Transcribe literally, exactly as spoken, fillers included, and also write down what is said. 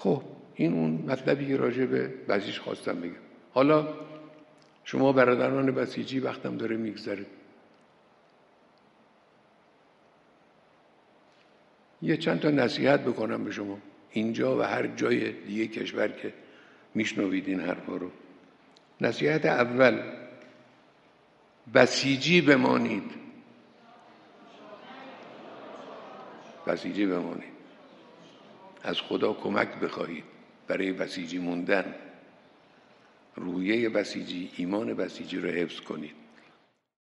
خب این اون مطلبی که راجع به بسیج خواستم بگم. حالا شما برادران بسیجی، وقتم داره میگذره، یه چند تا نصیحت بکنم به شما اینجا و هر جای دیگه کشور که میشنوید این حرفا رو. نصیحت اول، بسیجی بمانید. بسیجی بمانید. از خدا کمک بخواهید برای بسیجی موندن. روحیه بسیجی، ایمان بسیجی رو حفظ کنید.